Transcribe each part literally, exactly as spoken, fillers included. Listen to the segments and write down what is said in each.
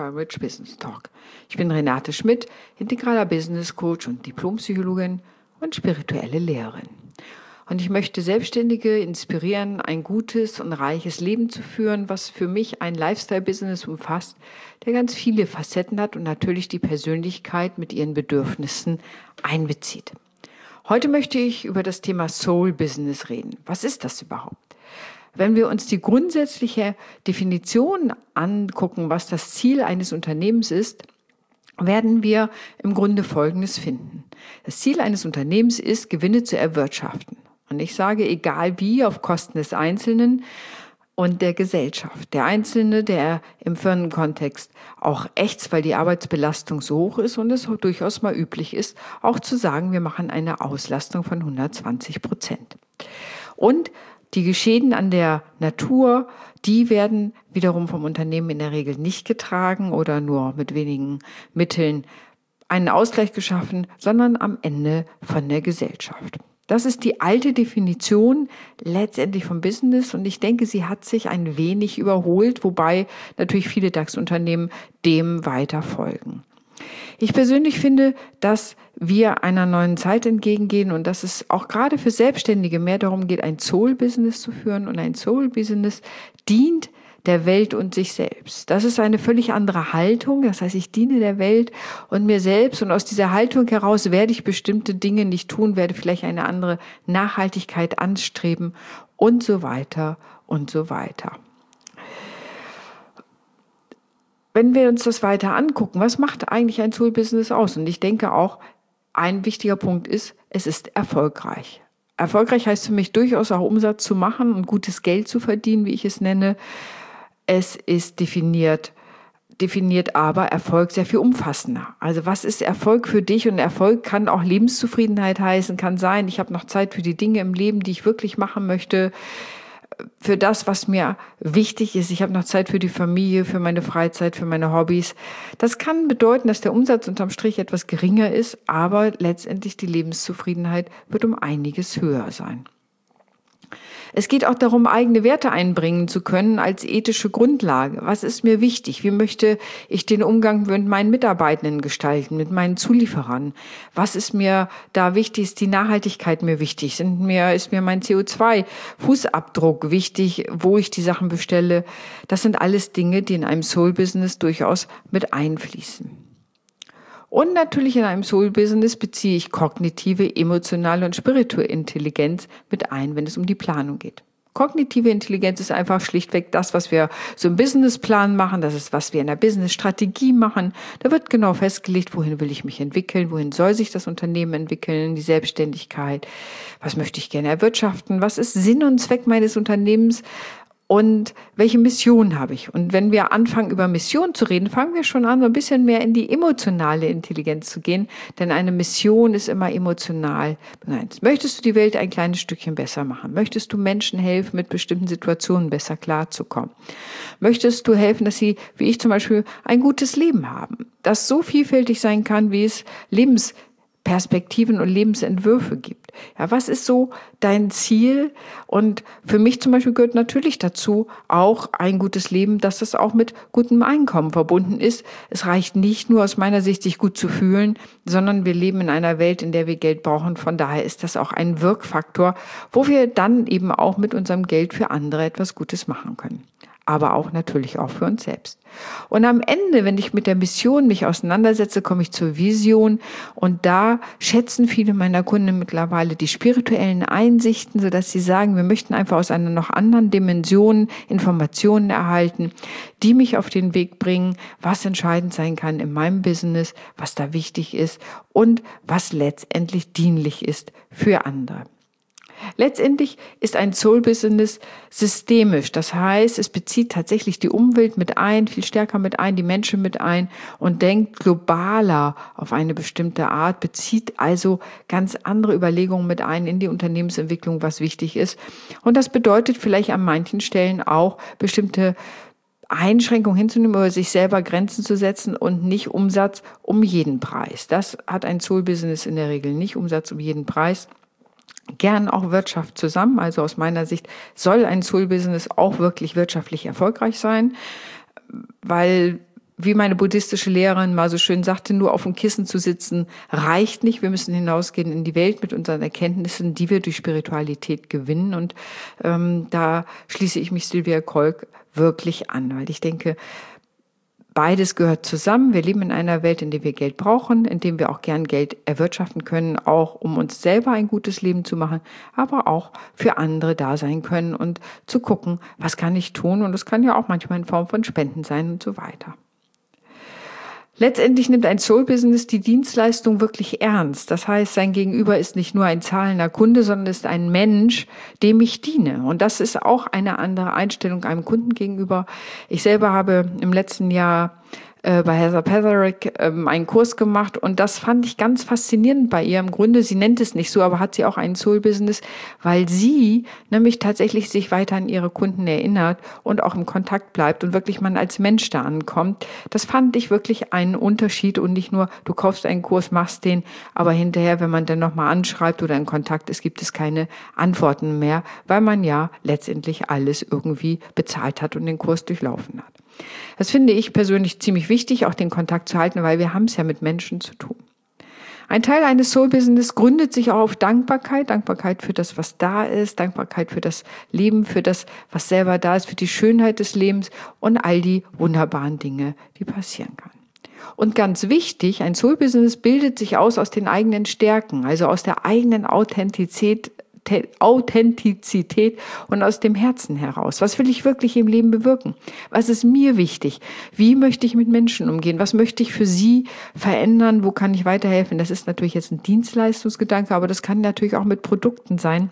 Rich Business Talk. Ich bin Renate Schmidt, integraler Business Coach und Diplompsychologin und spirituelle Lehrerin. Und ich möchte Selbstständige inspirieren, ein gutes und reiches Leben zu führen, was für mich ein Lifestyle-Business umfasst, der ganz viele Facetten hat und natürlich die Persönlichkeit mit ihren Bedürfnissen einbezieht. Heute möchte ich über das Thema Soul Business reden. Was ist das überhaupt? Wenn wir uns die grundsätzliche Definition angucken, was das Ziel eines Unternehmens ist, werden wir im Grunde Folgendes finden. Das Ziel eines Unternehmens ist, Gewinne zu erwirtschaften. Und ich sage, egal wie, auf Kosten des Einzelnen und der Gesellschaft. Der Einzelne, der im Firmenkontext auch ächzt, weil die Arbeitsbelastung so hoch ist und es durchaus mal üblich ist, auch zu sagen, wir machen eine Auslastung von hundertzwanzig Prozent. Und die Schäden an der Natur, die werden wiederum vom Unternehmen in der Regel nicht getragen oder nur mit wenigen Mitteln einen Ausgleich geschaffen, sondern am Ende von der Gesellschaft. Das ist die alte Definition letztendlich vom Business und ich denke, sie hat sich ein wenig überholt, wobei natürlich viele DAX-Unternehmen dem weiter folgen. Ich persönlich finde, dass wir einer neuen Zeit entgegengehen und dass es auch gerade für Selbstständige mehr darum geht, ein Soul-Business zu führen und ein Soul-Business dient der Welt und sich selbst. Das ist eine völlig andere Haltung. Das heißt, ich diene der Welt und mir selbst und aus dieser Haltung heraus werde ich bestimmte Dinge nicht tun, werde vielleicht eine andere Nachhaltigkeit anstreben und so weiter und so weiter. Wenn wir uns das weiter angucken, was macht eigentlich ein Soul-Business aus? Und ich denke auch, ein wichtiger Punkt ist, es ist erfolgreich. Erfolgreich heißt für mich durchaus auch Umsatz zu machen und gutes Geld zu verdienen, wie ich es nenne. Es ist definiert, definiert aber Erfolg sehr viel umfassender. Also was ist Erfolg für dich? Und Erfolg kann auch Lebenszufriedenheit heißen, kann sein, ich habe noch Zeit für die Dinge im Leben, die ich wirklich machen möchte, für das, was mir wichtig ist. Ich habe noch Zeit für die Familie, für meine Freizeit, für meine Hobbys. Das kann bedeuten, dass der Umsatz unterm Strich etwas geringer ist, aber letztendlich die Lebenszufriedenheit wird um einiges höher sein. Es geht auch darum, eigene Werte einbringen zu können als ethische Grundlage. Was ist mir wichtig? Wie möchte ich den Umgang mit meinen Mitarbeitenden gestalten, mit meinen Zulieferern? Was ist mir da wichtig? Ist die Nachhaltigkeit mir wichtig? Sind mir, ist mir mein C O zwei Fußabdruck wichtig, wo ich die Sachen bestelle? Das sind alles Dinge, die in einem Soul-Business durchaus mit einfließen. Und natürlich in einem Soul-Business beziehe ich kognitive, emotionale und spirituelle Intelligenz mit ein, wenn es um die Planung geht. Kognitive Intelligenz ist einfach schlichtweg das, was wir so im Businessplan machen. Das ist, was wir in der Business-Strategie machen. Da wird genau festgelegt, wohin will ich mich entwickeln, wohin soll sich das Unternehmen entwickeln, die Selbstständigkeit, was möchte ich gerne erwirtschaften, was ist Sinn und Zweck meines Unternehmens, und welche Mission habe ich? Und wenn wir anfangen, über Mission zu reden, fangen wir schon an, so ein bisschen mehr in die emotionale Intelligenz zu gehen. Denn eine Mission ist immer emotional. Möchtest du die Welt ein kleines Stückchen besser machen? Möchtest du Menschen helfen, mit bestimmten Situationen besser klarzukommen? Möchtest du helfen, dass sie, wie ich zum Beispiel, ein gutes Leben haben? Das so vielfältig sein kann, wie es Lebens Perspektiven und Lebensentwürfe gibt. Ja, was ist so dein Ziel? Und für mich zum Beispiel gehört natürlich dazu auch ein gutes Leben, dass das auch mit gutem Einkommen verbunden ist. Es reicht nicht nur aus meiner Sicht, sich gut zu fühlen, sondern wir leben in einer Welt, in der wir Geld brauchen. Von daher ist das auch ein Wirkfaktor, wo wir dann eben auch mit unserem Geld für andere etwas Gutes machen können. Aber auch natürlich auch für uns selbst. Und am Ende, wenn ich mit der Mission mich auseinandersetze, komme ich zur Vision und da schätzen viele meiner Kunden mittlerweile die spirituellen Einsichten, sodass sie sagen, wir möchten einfach aus einer noch anderen Dimension Informationen erhalten, die mich auf den Weg bringen, was entscheidend sein kann in meinem Business, was da wichtig ist und was letztendlich dienlich ist für andere. Letztendlich ist ein Soul-Business systemisch. Das heißt, es bezieht tatsächlich die Umwelt mit ein, viel stärker mit ein, die Menschen mit ein und denkt globaler auf eine bestimmte Art, bezieht also ganz andere Überlegungen mit ein in die Unternehmensentwicklung, was wichtig ist. Und das bedeutet vielleicht an manchen Stellen auch bestimmte Einschränkungen hinzunehmen oder sich selber Grenzen zu setzen und nicht Umsatz um jeden Preis. Das hat ein Soul-Business in der Regel nicht, Umsatz um jeden Preis. Gern auch Wirtschaft zusammen. Also aus meiner Sicht soll ein Soul-Business auch wirklich wirtschaftlich erfolgreich sein, weil wie meine buddhistische Lehrerin mal so schön sagte, nur auf dem Kissen zu sitzen reicht nicht. Wir müssen hinausgehen in die Welt mit unseren Erkenntnissen, die wir durch Spiritualität gewinnen. Und ähm, da schließe ich mich Sylvia Kolk wirklich an, weil ich denke, beides gehört zusammen. Wir leben in einer Welt, in der wir Geld brauchen, in der wir auch gern Geld erwirtschaften können, auch um uns selber ein gutes Leben zu machen, aber auch für andere da sein können und zu gucken, was kann ich tun. Und das kann ja auch manchmal in Form von Spenden sein und so weiter. Letztendlich nimmt ein Soul-Business die Dienstleistung wirklich ernst. Das heißt, sein Gegenüber ist nicht nur ein zahlender Kunde, sondern ist ein Mensch, dem ich diene. Und das ist auch eine andere Einstellung einem Kunden gegenüber. Ich selber habe im letzten Jahr äh, bei Heather Petherick ähm, einen Kurs gemacht und das fand ich ganz faszinierend bei ihr. Im Grunde, sie nennt es nicht so, aber hat sie auch ein Soul-Business, weil sie nämlich tatsächlich sich weiter an ihre Kunden erinnert und auch im Kontakt bleibt und wirklich man als Mensch da ankommt. Das fand ich wirklich einen Unterschied und nicht nur, du kaufst einen Kurs, machst den, aber hinterher, wenn man dann nochmal anschreibt oder in Kontakt ist, gibt es keine Antworten mehr, weil man ja letztendlich alles irgendwie bezahlt hat und den Kurs durchlaufen hat. Das finde ich persönlich ziemlich wichtig, auch den Kontakt zu halten, weil wir haben es ja mit Menschen zu tun. Ein Teil eines Soul-Business gründet sich auch auf Dankbarkeit, Dankbarkeit für das, was da ist, Dankbarkeit für das Leben, für das, was selber da ist, für die Schönheit des Lebens und all die wunderbaren Dinge, die passieren kann. Und ganz wichtig, ein Soul-Business bildet sich aus aus den eigenen Stärken, also aus der eigenen Authentizität, Authentizität und aus dem Herzen heraus. Was will ich wirklich im Leben bewirken? Was ist mir wichtig? Wie möchte ich mit Menschen umgehen? Was möchte ich für sie verändern? Wo kann ich weiterhelfen? Das ist natürlich jetzt ein Dienstleistungsgedanke, aber das kann natürlich auch mit Produkten sein,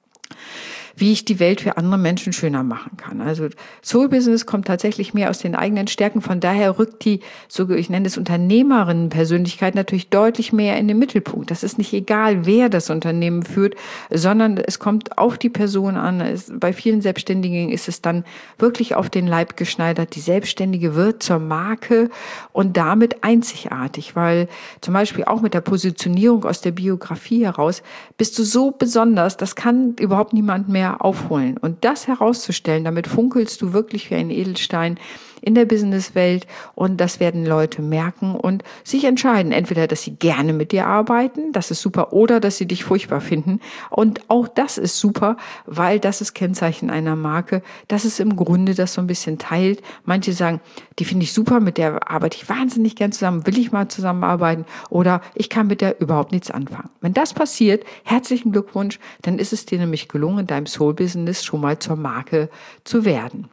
wie ich die Welt für andere Menschen schöner machen kann. Also Soul Business kommt tatsächlich mehr aus den eigenen Stärken. Von daher rückt die, so ich nenne es Unternehmerinnenpersönlichkeit, natürlich deutlich mehr in den Mittelpunkt. Das ist nicht egal, wer das Unternehmen führt, sondern es kommt auf die Person an. Es, bei vielen Selbstständigen ist es dann wirklich auf den Leib geschneidert. Die Selbstständige wird zur Marke und damit einzigartig, weil zum Beispiel auch mit der Positionierung aus der Biografie heraus bist du so besonders, das kann überhaupt niemand mehr aufholen. Und das herauszustellen, damit funkelst du wirklich wie ein Edelstein in der Businesswelt und das werden Leute merken und sich entscheiden, entweder, dass sie gerne mit dir arbeiten, das ist super, oder dass sie dich furchtbar finden. Und auch das ist super, weil das ist Kennzeichen einer Marke, dass es im Grunde das so ein bisschen teilt. Manche sagen, die finde ich super, mit der arbeite ich wahnsinnig gern zusammen, will ich mal zusammenarbeiten oder ich kann mit der überhaupt nichts anfangen. Wenn das passiert, herzlichen Glückwunsch, dann ist es dir nämlich gelungen, in deinem Soul-Business schon mal zur Marke zu werden.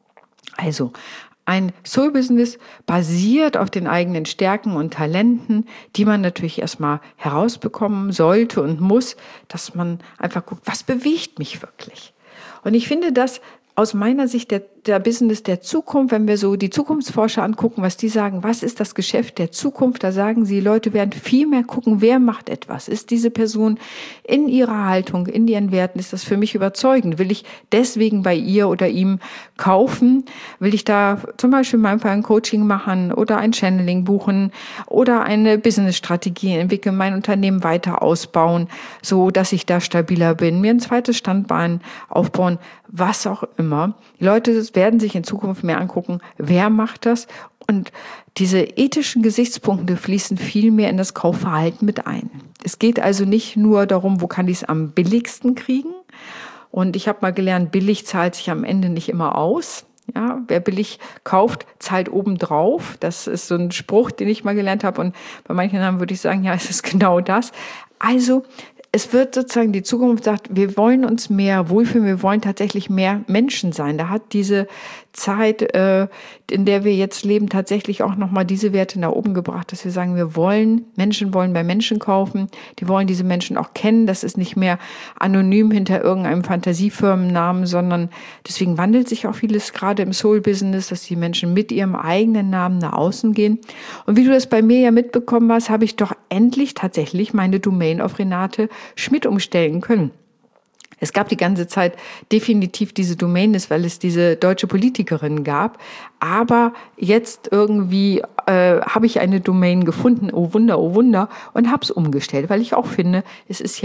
Also, ein Soul-Business basiert auf den eigenen Stärken und Talenten, die man natürlich erstmal herausbekommen sollte und muss, dass man einfach guckt, was bewegt mich wirklich? Und ich finde das aus meiner Sicht der, der Business der Zukunft, wenn wir so die Zukunftsforscher angucken, was die sagen, was ist das Geschäft der Zukunft, da sagen sie, Leute werden viel mehr gucken, wer macht etwas. Ist diese Person in ihrer Haltung, in ihren Werten, ist das für mich überzeugend? Will ich deswegen bei ihr oder ihm kaufen? Will ich da zum Beispiel in meinem Fall ein Coaching machen oder ein Channeling buchen oder eine Businessstrategie entwickeln, mein Unternehmen weiter ausbauen, so dass ich da stabiler bin, mir ein zweites Standbein aufbauen, was auch immer. Die Leute werden sich in Zukunft mehr angucken, wer macht das? Und diese ethischen Gesichtspunkte fließen viel mehr in das Kaufverhalten mit ein. Es geht also nicht nur darum, wo kann ich es am billigsten kriegen? Und ich habe mal gelernt, billig zahlt sich am Ende nicht immer aus. Ja, wer billig kauft, zahlt obendrauf. Das ist so ein Spruch, den ich mal gelernt habe. Und bei manchen anderen würde ich sagen, ja, es ist genau das. Also es wird sozusagen die Zukunft sagt, wir wollen uns mehr wohlfühlen, wir wollen tatsächlich mehr Menschen sein. Da hat diese Zeit, äh, in der wir jetzt leben, tatsächlich auch nochmal diese Werte nach oben gebracht, dass wir sagen, wir wollen, Menschen wollen bei Menschen kaufen, die wollen diese Menschen auch kennen. Das ist nicht mehr anonym hinter irgendeinem Fantasiefirmennamen, sondern deswegen wandelt sich auch vieles gerade im Soul-Business, dass die Menschen mit ihrem eigenen Namen nach außen gehen. Und wie du das bei mir ja mitbekommen hast, habe ich doch endlich tatsächlich meine Domain auf Renate Schmidt umstellen können. Es gab die ganze Zeit definitiv diese Domains, weil es diese deutsche Politikerin gab. Aber jetzt irgendwie äh, habe ich eine Domain gefunden, oh Wunder, oh Wunder, und habe es umgestellt, weil ich auch finde, es ist ja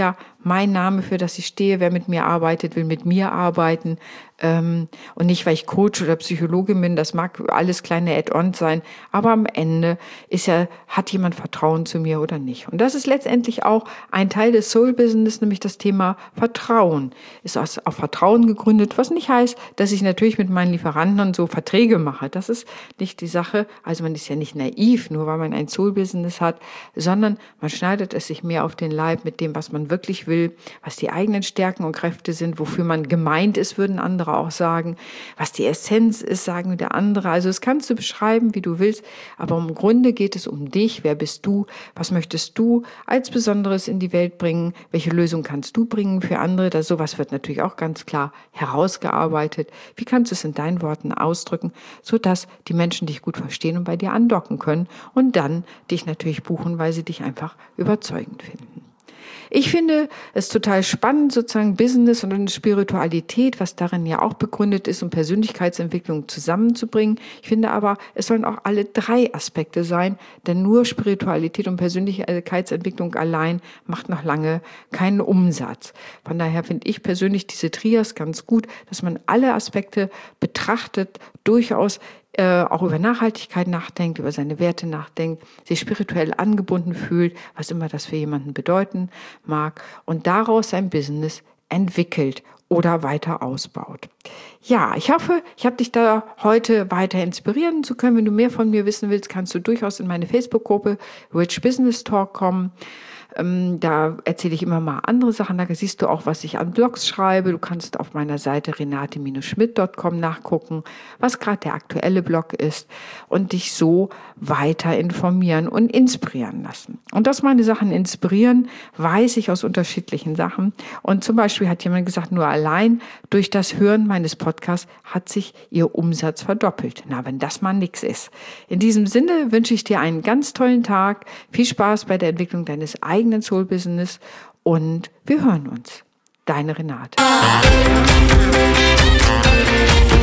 mein Name, für das ich stehe. Wer mit mir arbeitet, will mit mir arbeiten. Ähm, und nicht, weil ich Coach oder Psychologin bin, das mag alles kleine Add-ons sein, aber am Ende ist ja, hat jemand Vertrauen zu mir oder nicht? Und das ist letztendlich auch ein Teil des Soul-Business, nämlich das Thema Vertrauen. Ist auf Vertrauen gegründet, was nicht heißt, dass ich natürlich mit meinen Lieferanten und so Verträge mache. Das ist nicht die Sache. Also man ist ja nicht naiv, nur weil man ein Soul-Business hat, sondern man schneidet es sich mehr auf den Leib mit dem, was man wirklich will, was die eigenen Stärken und Kräfte sind, wofür man gemeint ist, würden andere auch sagen, was die Essenz ist, sagen wieder andere. Also das kannst du beschreiben, wie du willst, aber im Grunde geht es um dich. Wer bist du? Was möchtest du als Besonderes in die Welt bringen? Welche Lösung kannst du bringen für andere? Das, sowas wird natürlich auch ganz klar herausgearbeitet. Wie kannst du es in deinen Worten ausdrücken, sodass die Menschen dich gut verstehen und bei dir andocken können und dann dich natürlich buchen, weil sie dich einfach überzeugend finden. Ich finde es total spannend, sozusagen Business und Spiritualität, was darin ja auch begründet ist, um Persönlichkeitsentwicklung zusammenzubringen. Ich finde aber, es sollen auch alle drei Aspekte sein, denn nur Spiritualität und Persönlichkeitsentwicklung allein macht noch lange keinen Umsatz. Von daher finde ich persönlich diese Trias ganz gut, dass man alle Aspekte betrachtet, durchaus Äh, auch über Nachhaltigkeit nachdenkt, über seine Werte nachdenkt, sich spirituell angebunden fühlt, was immer das für jemanden bedeuten mag, und daraus sein Business entwickelt oder weiter ausbaut. Ja, ich hoffe, ich habe dich da heute weiter inspirieren zu können. Wenn du mehr von mir wissen willst, kannst du durchaus in meine Facebook-Gruppe Rich Business Talk kommen. Ähm, da erzähle ich immer mal andere Sachen. Da siehst du auch, was ich an Blogs schreibe. Du kannst auf meiner Seite renate schmidt punkt com nachgucken, was gerade der aktuelle Blog ist und dich so weiter informieren und inspirieren lassen. Und dass meine Sachen inspirieren, weiß ich aus unterschiedlichen Sachen. Und zum Beispiel hat jemand gesagt, nur allein durch das Hören meines Podcasts hat sich ihr Umsatz verdoppelt. Na, wenn das mal nix ist. In diesem Sinne wünsche ich dir einen ganz tollen Tag. Viel Spaß bei der Entwicklung deines eigenen Soul-Business und wir hören uns. Deine Renate.